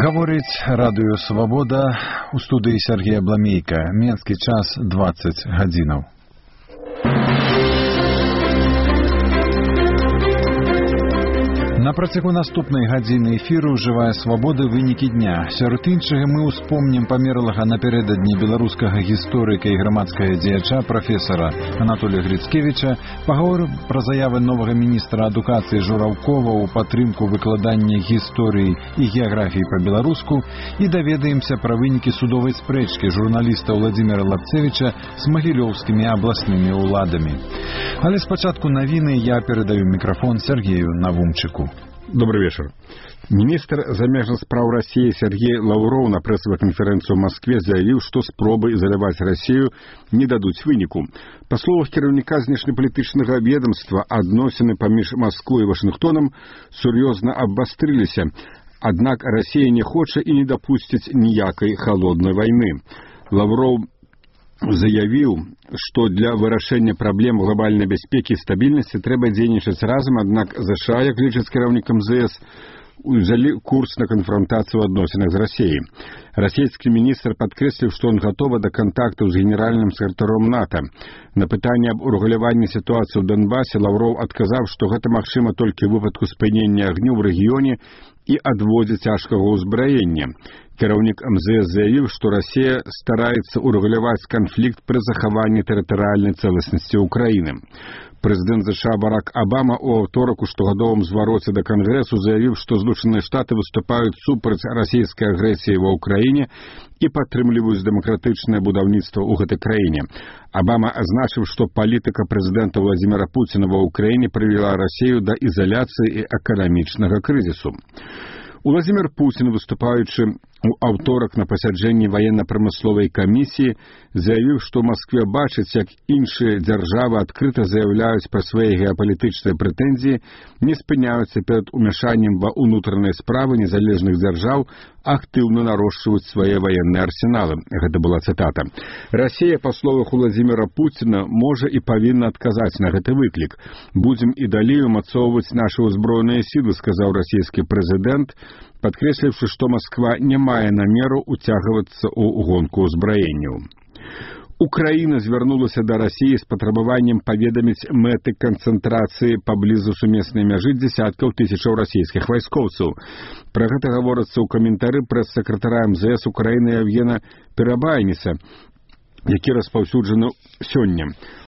Гаворыць радыё «Свабода», у студыі Сергей Абламейка. Менскі час 20 гадзінаў. На працягу наступнай гадзіны эфіру «Жывая свабода. Вынікі дня». Сярод іншага мы ўспомнім памерлага напярэдадні беларускага гісторыка і грамадскага дзеяча прафесара Анатолія Грицкевіча, пагаворым пра заявы новага міністра адукацыі Жураўкова ў падтрымку выкладання гісторыі і геаграфіі па-беларуску і даведаемся пра вынікі судовай спрэчкі журналіста Владзіміра Лапцевіча з магілёўскімі абласнымі ўладамі. Але спачатку навіны я перадаю мікрафон Сергею Навумчыку. Добрый вечер. Министр замежных справ России Сергей Лавров на прессовой конференции в Москве заявил, что спробы изолировать Россию не дадут вынику. По словам кіраўніка знешнепалітычнага ведомства, адносіны паміж Москвой и Вашингтоном серьезно обострились. Однако Россия не хочет и не допустит никакой холодной войны. Лавров заявил, что для вырашэння праблем глобальной бяспекі и стабильности трэба дзейнічаць разом, однако США, як лічыць кіраўнік МЗС, взяли курс на конфронтацию в отношениях с Россией. Российский министр подкреслил, что он готов до контактов с генеральным секретарем НАТО. На пытанне об урегуляванні ситуации в Донбассе Лавров отказал, что это магчыма только в выпадку спынення огню в регионе и отвозе тяжкого узброения. Кіраўнік МЗС заявил, что Россия старается урегуляваць конфликт при захаванні территориальной целостности Украины. Президент США Барак Обама у аўторак у штогадовым звароце до Конгрессу заявил, что Злучаныя Штаты выступают супраць российской агрессии во Украине и падтрымліваюць демократичное будаўніцтва у гэтай краіне. Обама означил, что политика президента Владимира Путина во Украине привела Россию до изоляции и экономичного кризису. Владимир Путин, выступаючы у аўторак на пасяджэнні военно-промысловой комиссии, заявил, что в Москве бачыць, як іншыя дзяржавы открыто заявляюць пра свае геапалітычныя прэтэнзіі, не спыняюцца перед умешанием во унутраныя справы незалежных дзяржаў, актыўна нарошчваюць свае военные арсеналы. Гэта была цитата. Россия, по словах Владимира Путина, можа и павінна адказаць на гэты выклік. Будем и далей умацоўваць наши узброеныя силы, сказал российский президент, подкресливши, что Москва не мае намеру уцягвацца ў гонку ўзбраенняў. Украина звярнулася до России с патрабаваннем паведаміць мэты канцэнтрацыі паблізу сумеснай мяжы дзесяткаў тысячаў расійскіх вайскоўцаў. Пра гэта гаворыцца ў каментары прэс-сакратара МЗС Украины Евгена Перабайніса, які распаўсюджаны сёння.